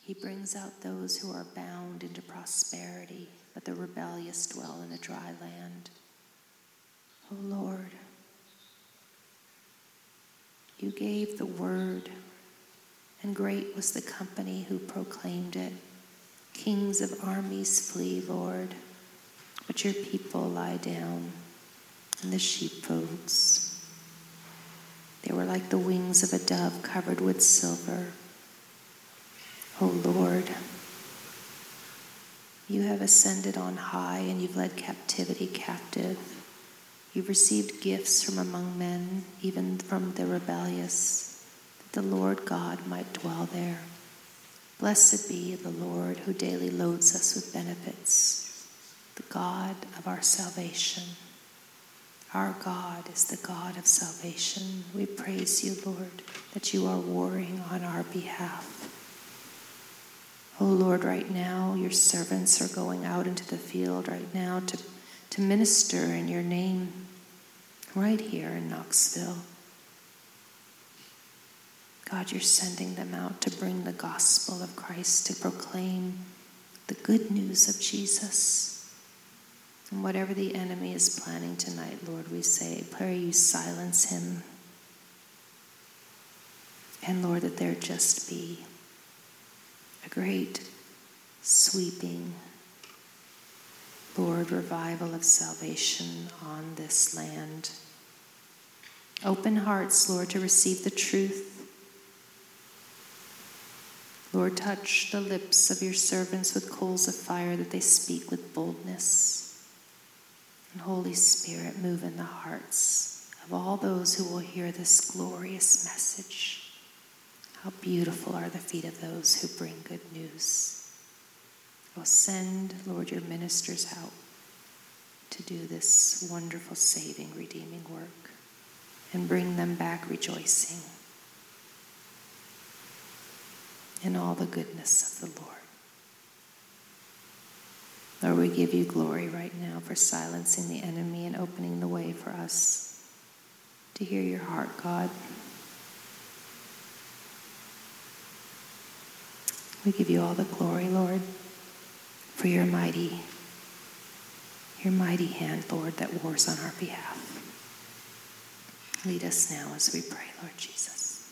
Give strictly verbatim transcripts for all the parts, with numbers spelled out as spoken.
He brings out those who are bound into prosperity, but the rebellious dwell in a dry land. O Lord, you gave the word, and great was the company who proclaimed it. Kings of armies flee, Lord, but your people lie down in the sheepfolds. They were like the wings of a dove covered with silver. O Lord, you have ascended on high, and you've led captivity captive. You've received gifts from among men, even from the rebellious, that the Lord God might dwell there. Blessed be the Lord who daily loads us with benefits, the God of our salvation. Our God is the God of salvation. We praise you, Lord, that you are warring on our behalf. Oh Lord, right now your servants are going out into the field right now to, to minister in your name right here in Knoxville. God, you're sending them out to bring the gospel of Christ, to proclaim the good news of Jesus. And whatever the enemy is planning tonight, Lord, we say, pray you silence him. And Lord, that there just be a great, sweeping, Lord, revival of salvation on this land. Open hearts, Lord, to receive the truth. Lord, touch the lips of your servants with coals of fire, that they speak with boldness. And Holy Spirit, move in the hearts of all those who will hear this glorious message. How beautiful are the feet of those who bring good news. Oh, send, Lord, your ministers out to do this wonderful, saving, redeeming work, and bring them back rejoicing in all the goodness of the Lord. Lord, we give you glory right now for silencing the enemy and opening the way for us to hear your heart, God. We give you all the glory, Lord, for your mighty, your mighty hand, Lord, that wars on our behalf. Lead us now as we pray, Lord Jesus.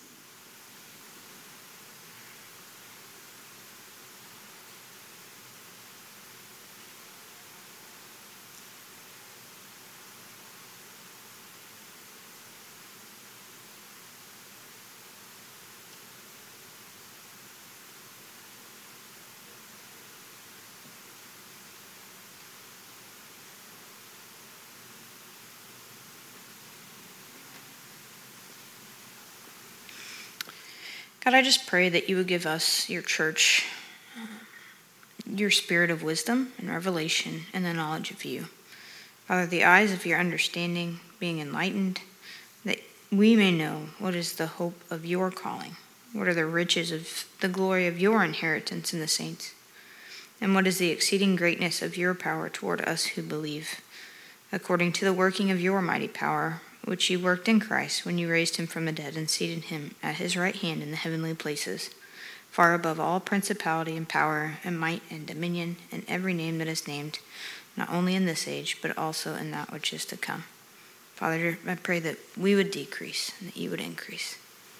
God, I just pray that you would give us, your church, your spirit of wisdom and revelation and the knowledge of you. Father, the eyes of your understanding being enlightened, that we may know what is the hope of your calling, what are the riches of the glory of your inheritance in the saints, and what is the exceeding greatness of your power toward us who believe, according to the working of your mighty power, which you worked in Christ when you raised him from the dead and seated him at his right hand in the heavenly places, far above all principality and power and might and dominion and every name that is named, not only in this age, but also in that which is to come. Father, I pray that we would decrease and that you would increase.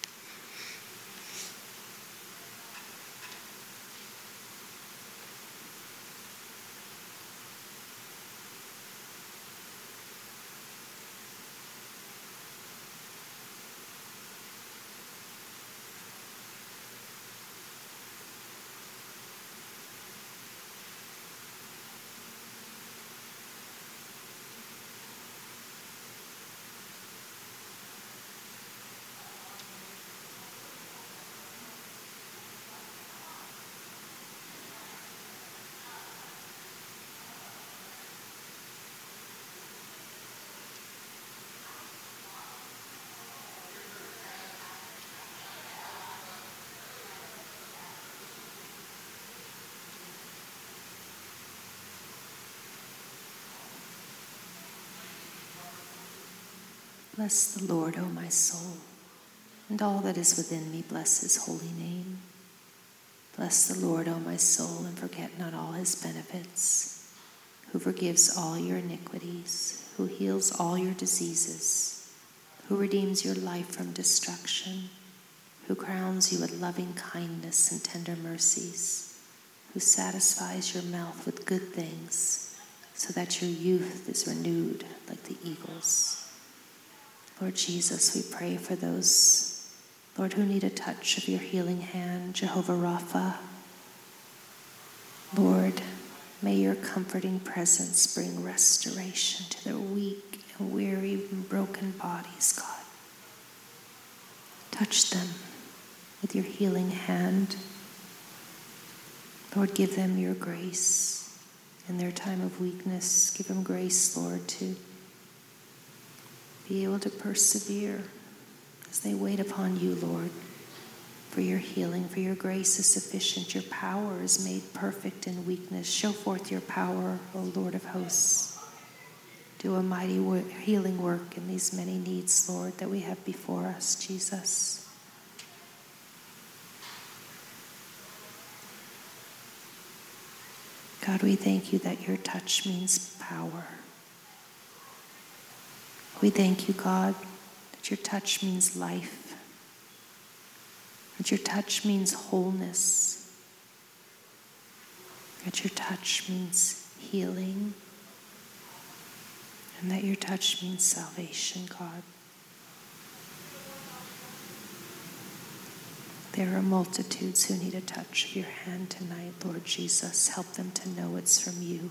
Bless the Lord, O my soul, and all that is within me bless his holy name. Bless the Lord, O my soul, and forget not all his benefits, who forgives all your iniquities, who heals all your diseases, who redeems your life from destruction, who crowns you with loving kindness and tender mercies, who satisfies your mouth with good things, so that your youth is renewed like the eagles. Lord Jesus, we pray for those, Lord, who need a touch of your healing hand, Jehovah Rapha. Lord, may your comforting presence bring restoration to their weak and weary and broken bodies, God. Touch them with your healing hand. Lord, give them your grace in their time of weakness. Give them grace, Lord, to be able to persevere as they wait upon you, Lord, for your healing. For your grace is sufficient. Your power is made perfect in weakness. Show forth your power, O Lord of hosts. Do a mighty healing work in these many needs, Lord, that we have before us, Jesus. God, we thank you that your touch means power. We thank you, God, that your touch means life, that your touch means wholeness, that your touch means healing, and that your touch means salvation, God. There are multitudes who need a touch of your hand tonight, Lord Jesus. Help them to know it's from you.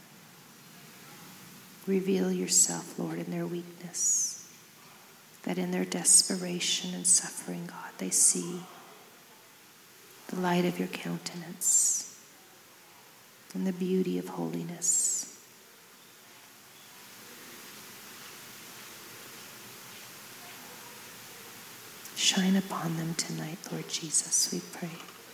Reveal yourself, Lord, in their weakness, that in their desperation and suffering, God, they see the light of your countenance and the beauty of holiness. Shine upon them tonight, Lord Jesus, we pray.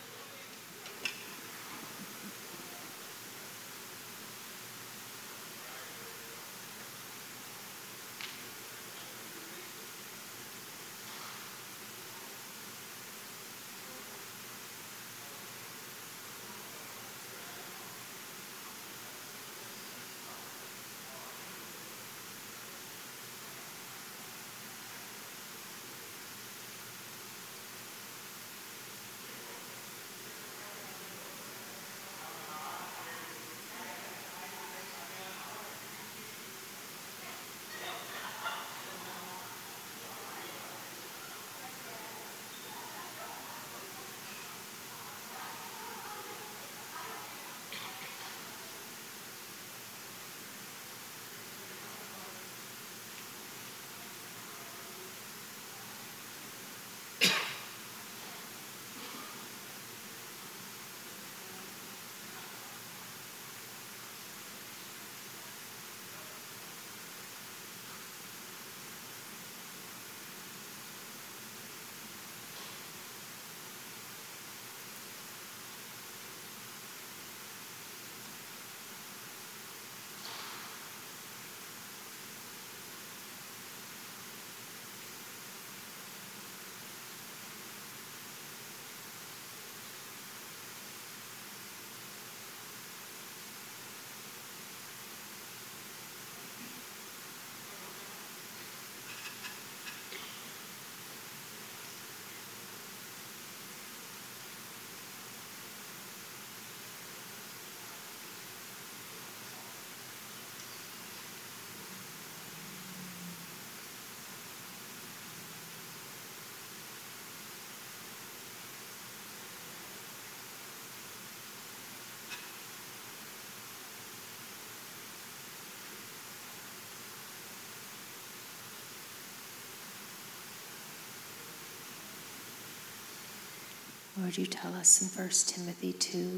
Lord, you tell us in First Timothy two,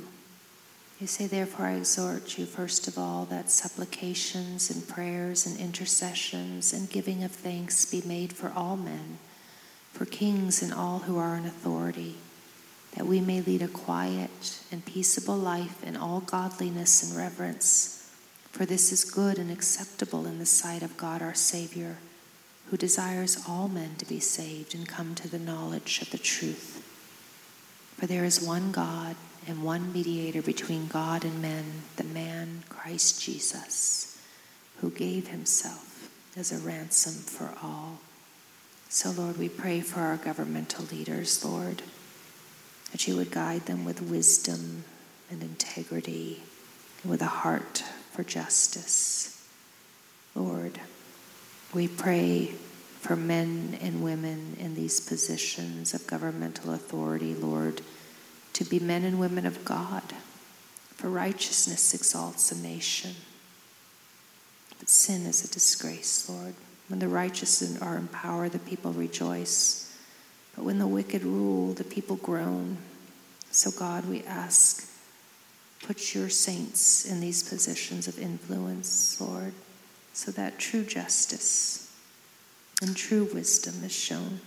you say, therefore I exhort you, first of all, that supplications and prayers and intercessions and giving of thanks be made for all men, for kings and all who are in authority, that we may lead a quiet and peaceable life in all godliness and reverence. For this is good and acceptable in the sight of God our Savior, who desires all men to be saved and come to the knowledge of the truth. For there is one God and one mediator between God and men, the man Christ Jesus, who gave himself as a ransom for all. So, Lord, we pray for our governmental leaders, Lord, that you would guide them with wisdom and integrity and with a heart for justice. Lord, we pray for men and women in these positions of governmental authority, Lord, to be men and women of God, for righteousness exalts a nation. But sin is a disgrace, Lord. When the righteous are in power, the people rejoice. But when the wicked rule, the people groan. So God, we ask, put your saints in these positions of influence, Lord, so that true justice and true wisdom is shown.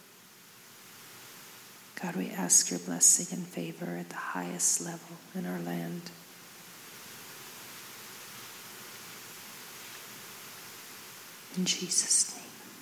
God, we ask your blessing and favor at the highest level in our land. In Jesus' name.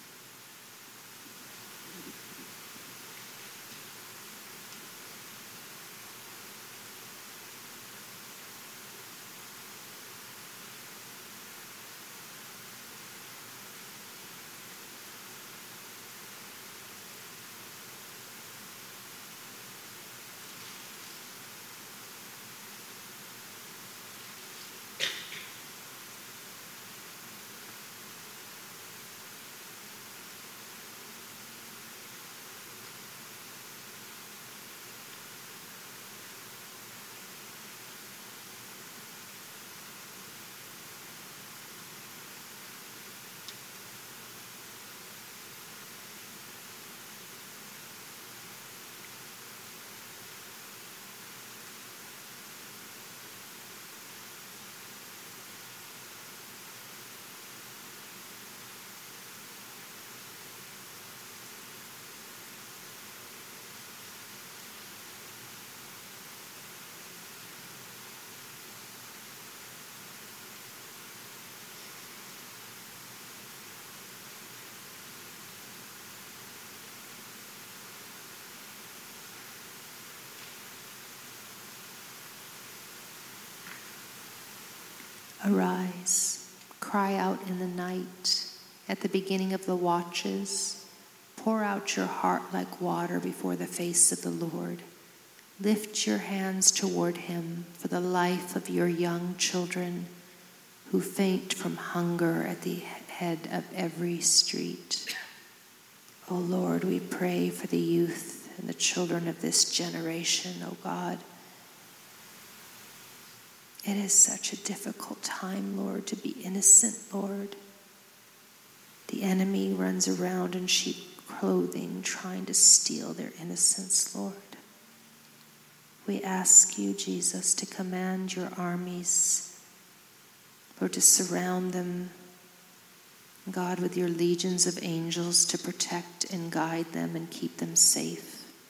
Arise, cry out in the night, at the beginning of the watches. Pour out your heart like water before the face of the Lord. Lift your hands toward him for the life of your young children who faint from hunger at the head of every street. O Lord, we pray for the youth and the children of this generation, O God. It is such a difficult time, Lord, to be innocent, Lord. The enemy runs around in sheep clothing, trying to steal their innocence, Lord. We ask you, Jesus, to command your armies, Lord, to surround them, God, with your legions of angels to protect and guide them and keep them safe.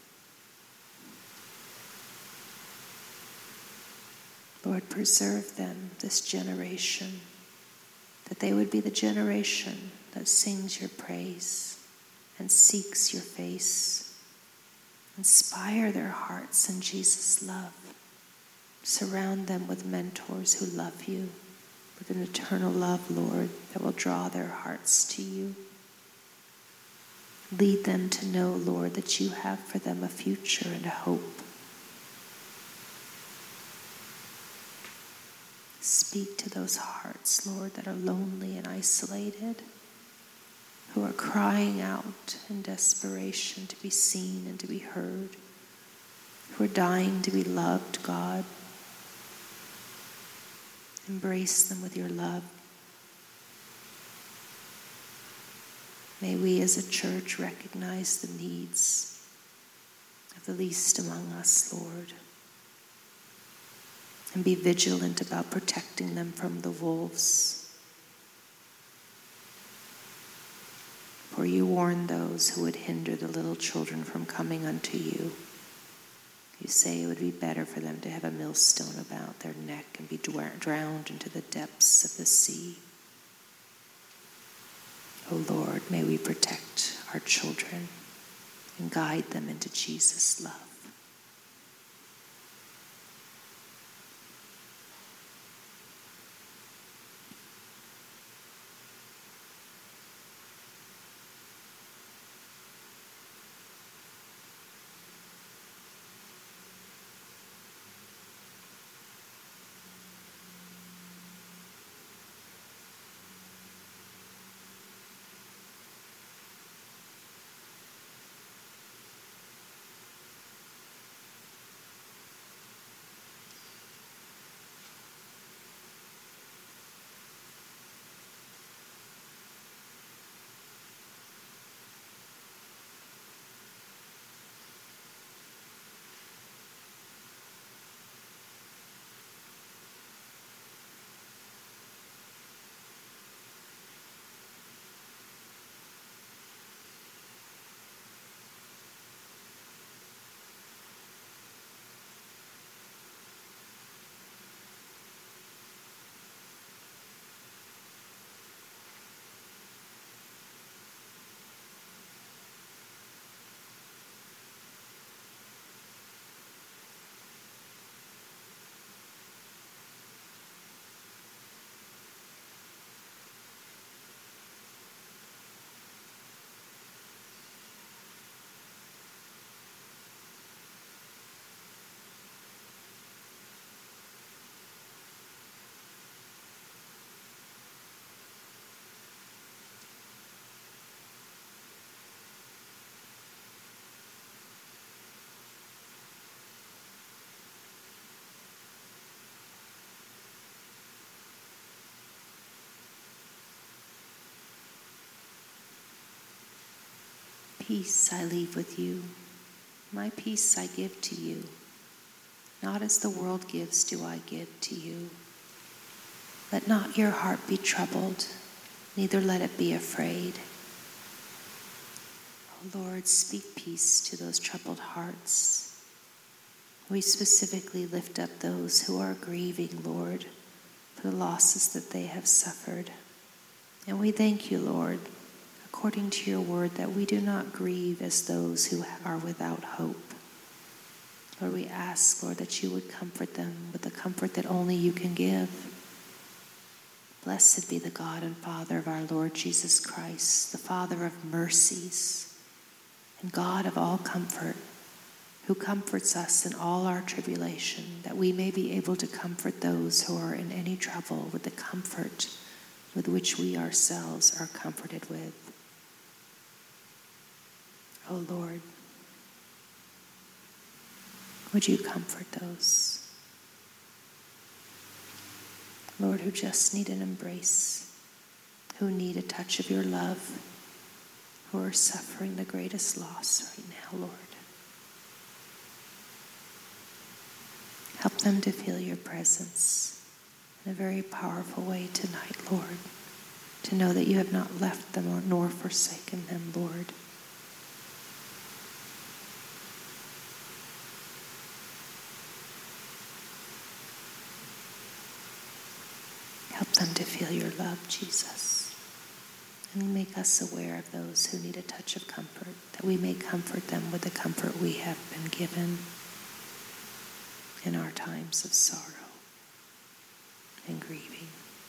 Lord, preserve them, this generation, that they would be the generation that sings your praise and seeks your face. Inspire their hearts in Jesus' love. Surround them with mentors who love you, with an eternal love, Lord, that will draw their hearts to you. Lead them to know, Lord, that you have for them a future and a hope. Speak to those hearts, Lord, that are lonely and isolated, who are crying out in desperation to be seen and to be heard, who are dying to be loved, God. Embrace them with your love. May we as a church recognize the needs of the least among us, Lord, and be vigilant about protecting them from the wolves. For you warn those who would hinder the little children from coming unto you. You say it would be better for them to have a millstone about their neck and be drowned into the depths of the sea. O Lord, may we protect our children and guide them into Jesus' love. Peace I leave with you, my peace I give to you. Not as the world gives do I give to you. Let not your heart be troubled, neither let it be afraid. O Lord, speak peace to those troubled hearts. We specifically lift up those who are grieving, Lord, for the losses that they have suffered. And we thank you, Lord, according to your word, that we do not grieve as those who are without hope. Lord, we ask, Lord, that you would comfort them with the comfort that only you can give. Blessed be the God and Father of our Lord Jesus Christ, the Father of mercies and God of all comfort, who comforts us in all our tribulation, that we may be able to comfort those who are in any trouble with the comfort with which we ourselves are comforted with. O Lord, would you comfort those, Lord, who just need an embrace, who need a touch of your love, who are suffering the greatest loss right now, Lord. Help them to feel your presence in a very powerful way tonight, Lord, to know that you have not left them or nor forsaken them, Lord. Help them to feel your love, Jesus, and make us aware of those who need a touch of comfort, that we may comfort them with the comfort we have been given in our times of sorrow and grieving.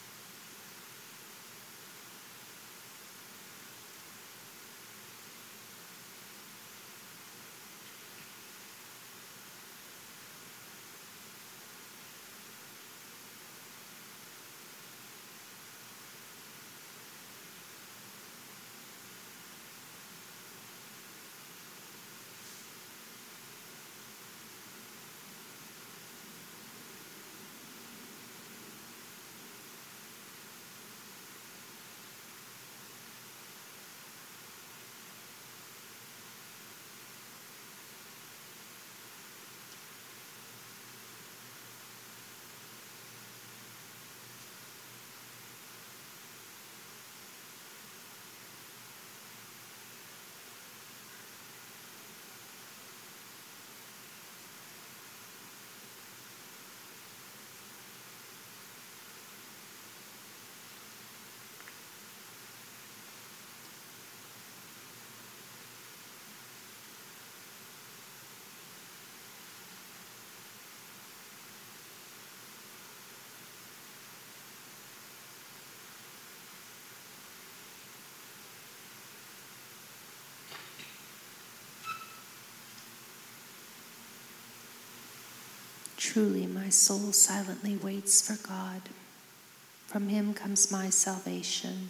Truly, my soul silently waits for God. From him comes my salvation.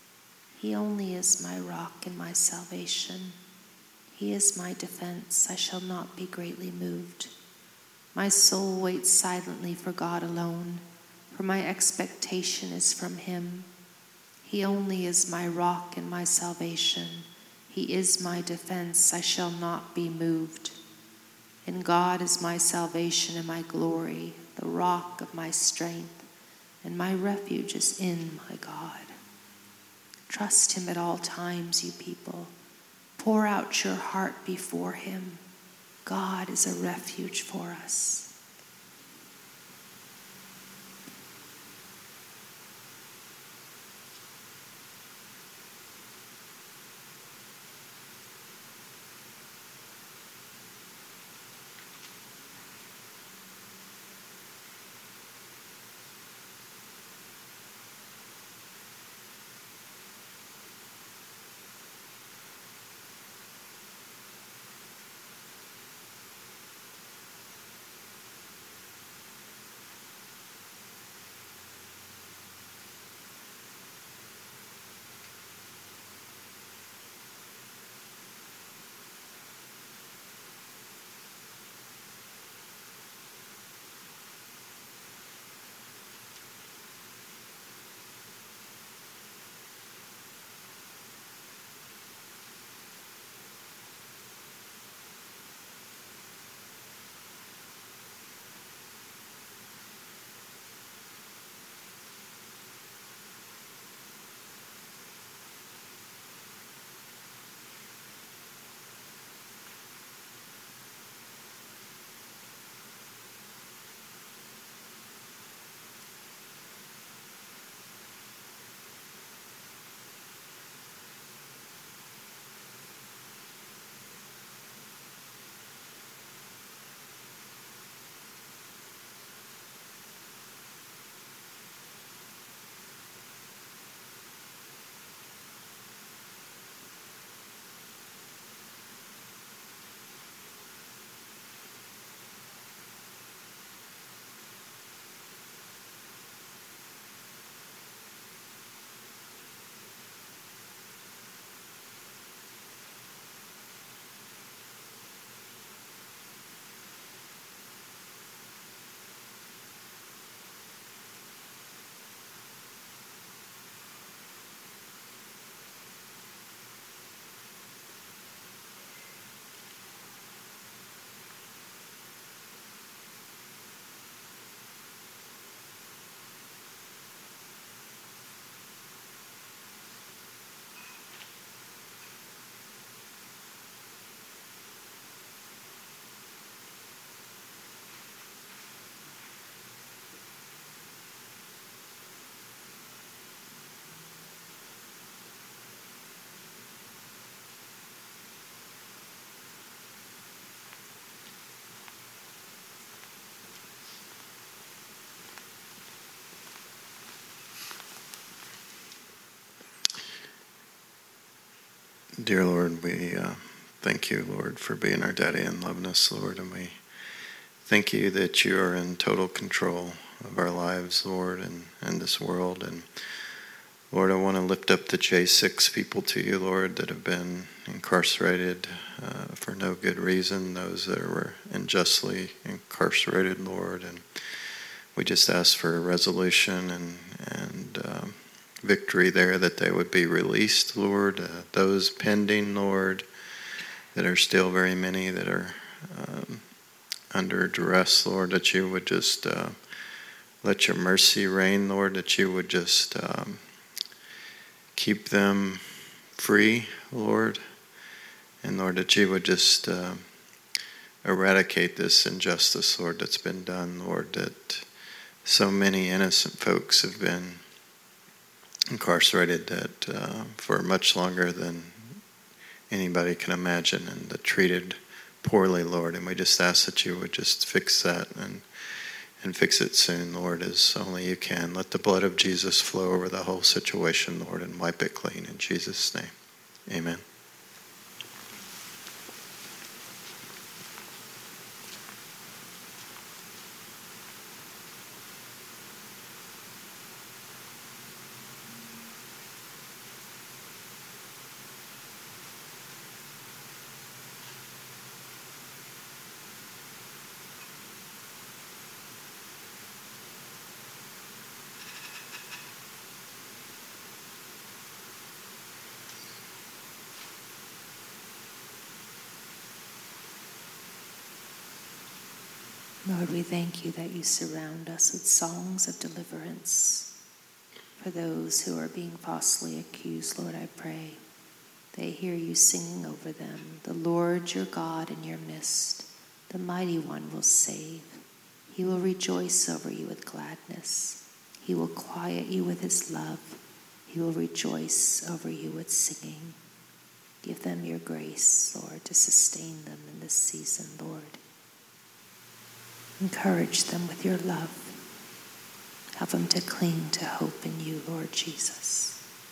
He only is my rock and my salvation. He is my defense. I shall not be greatly moved. My soul waits silently for God alone, for my expectation is from him. He only is my rock and my salvation. He is my defense. I shall not be moved. And God is my salvation and my glory, the rock of my strength, and my refuge is in my God. Trust him at all times, you people. Pour out your heart before him. God is a refuge for us. Dear Lord, we uh, thank you, Lord, for being our daddy and loving us, Lord, and we thank you that you are in total control of our lives, Lord, and, and this world. And Lord, I want to lift up the J six people to you, Lord, that have been incarcerated uh, for no good reason, those that were unjustly incarcerated, Lord. And we just ask for a resolution and, and um, victory there, that they would be released, Lord. Uh, those pending, Lord, that are still very many that are um, under duress, Lord, that you would just uh, let your mercy reign, Lord, that you would just um, keep them free, Lord, and Lord, that you would just uh, eradicate this injustice, Lord, that's been done, Lord, that so many innocent folks have been incarcerated that uh, for much longer than anybody can imagine, and that treated poorly, Lord. And we just ask that you would just fix that and and fix it soon, Lord, as only you can. Let the blood of Jesus flow over the whole situation, Lord, and wipe it clean. In Jesus' name, amen. Lord, we thank you that you surround us with songs of deliverance. For those who are being falsely accused, Lord, I pray they hear you singing over them. The Lord your God in your midst, the mighty one will save. He will rejoice over you with gladness. He will quiet you with his love. He will rejoice over you with singing. Give them your grace, Lord, to sustain them in this season, Lord. Encourage them with your love. Help them to cling to hope in you, Lord Jesus.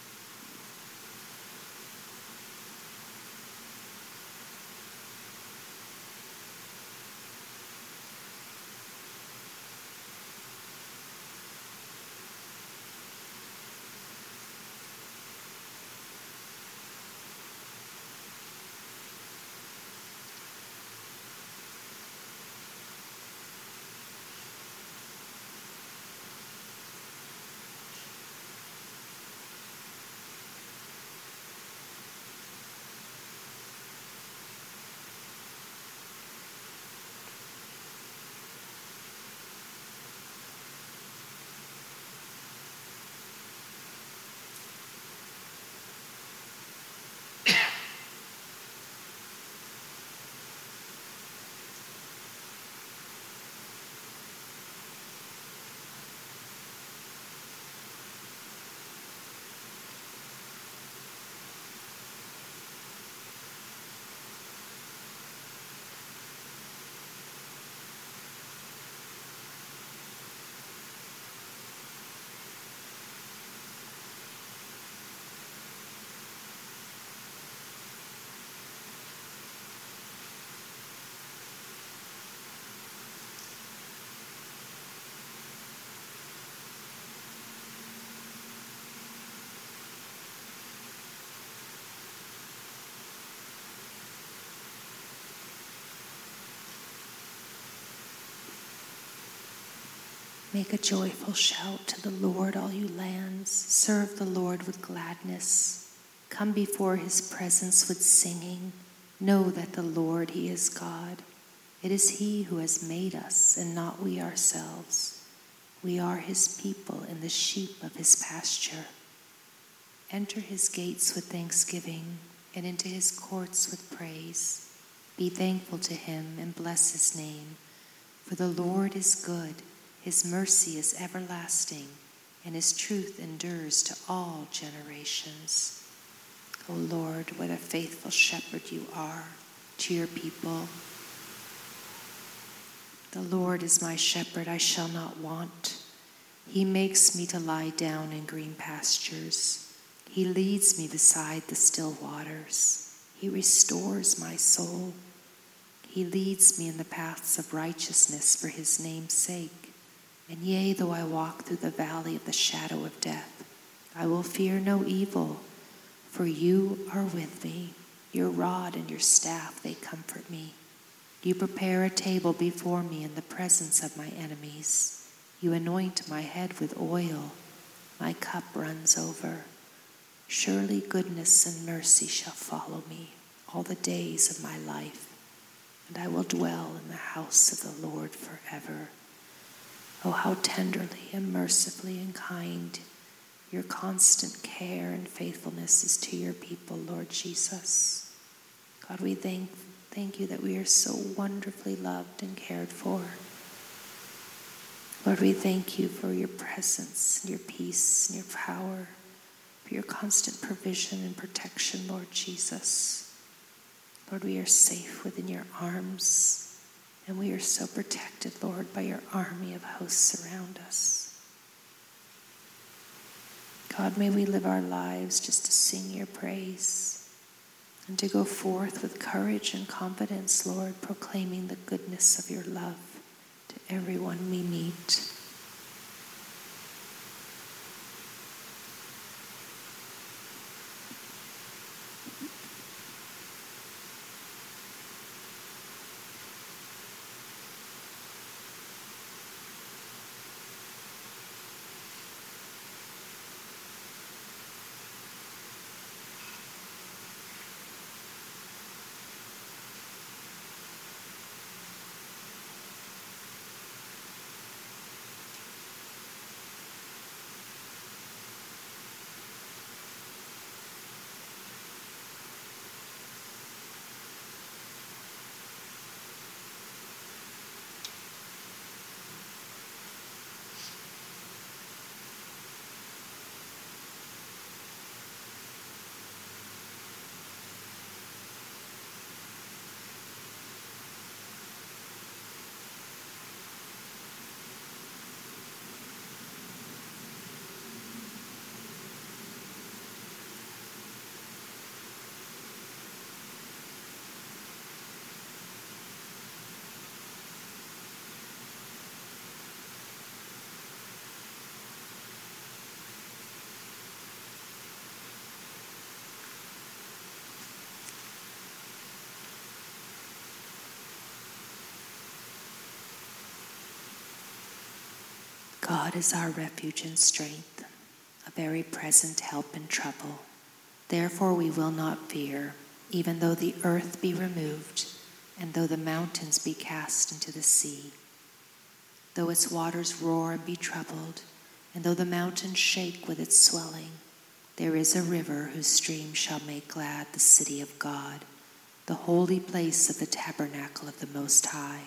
Make a joyful shout to the Lord, all you lands. Serve the Lord with gladness. Come before his presence with singing. Know that the Lord, he is God. It is he who has made us, and not we ourselves. We are his people and the sheep of his pasture. Enter his gates with thanksgiving, and into his courts with praise. Be thankful to him and bless his name. For the Lord is good. His mercy is everlasting, and his truth endures to all generations. O Lord, what a faithful shepherd you are to your people. The Lord is my shepherd, I shall not want. He makes me to lie down in green pastures. He leads me beside the still waters. He restores my soul. He leads me in the paths of righteousness for his name's sake. And yea, though I walk through the valley of the shadow of death, I will fear no evil, for you are with me. Your rod and your staff, they comfort me. You prepare a table before me in the presence of my enemies. You anoint my head with oil. My cup runs over. Surely goodness and mercy shall follow me all the days of my life, and I will dwell in the house of the Lord forever. Oh, how tenderly and mercifully and kind your constant care and faithfulness is to your people, Lord Jesus. God, we thank, thank you that we are so wonderfully loved and cared for. Lord, we thank you for your presence, and your peace, and your power, for your constant provision and protection, Lord Jesus. Lord, we are safe within your arms, and we are so protected, Lord, by your army of hosts around us. God, may we live our lives just to sing your praise and to go forth with courage and confidence, Lord, proclaiming the goodness of your love to everyone we meet. God is our refuge and strength, a very present help in trouble. Therefore we will not fear, even though the earth be removed, and though the mountains be cast into the sea. Though its waters roar and be troubled, and though the mountains shake with its swelling, there is a river whose stream shall make glad the city of God, the holy place of the tabernacle of the Most High.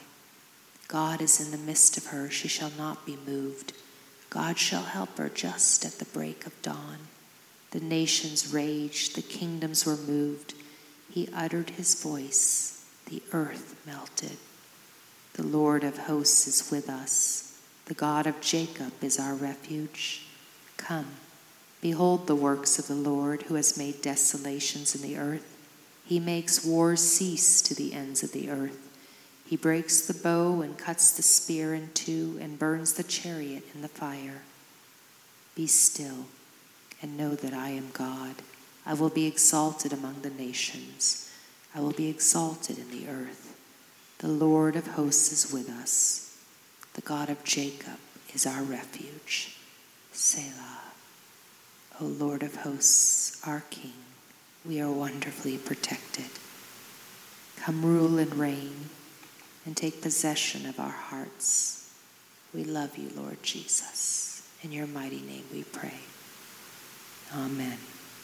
God is in the midst of her, she shall not be moved. God shall help her just at the break of dawn. The nations raged, the kingdoms were moved. He uttered his voice, the earth melted. The Lord of hosts is with us. The God of Jacob is our refuge. Come, behold the works of the Lord, who has made desolations in the earth. He makes wars cease to the ends of the earth. He breaks the bow and cuts the spear in two and burns the chariot in the fire. Be still and know that I am God. I will be exalted among the nations. I will be exalted in the earth. The Lord of hosts is with us. The God of Jacob is our refuge. Selah. O Lord of hosts, our King, we are wonderfully protected. Come rule and reign, and take possession of our hearts. We love you, Lord Jesus. In your mighty name we pray. Amen.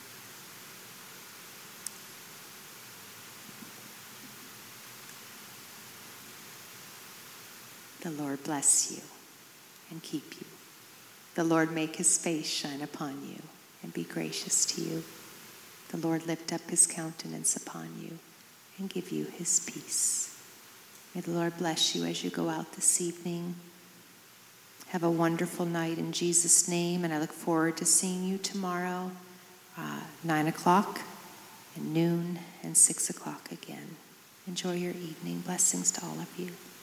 The Lord bless you and keep you. The Lord make his face shine upon you and be gracious to you. The Lord lift up his countenance upon you and give you his peace. May the Lord bless you as you go out this evening. Have a wonderful night in Jesus' name, and I look forward to seeing you tomorrow uh, nine o'clock, and noon, and six o'clock again. Enjoy your evening. Blessings to all of you.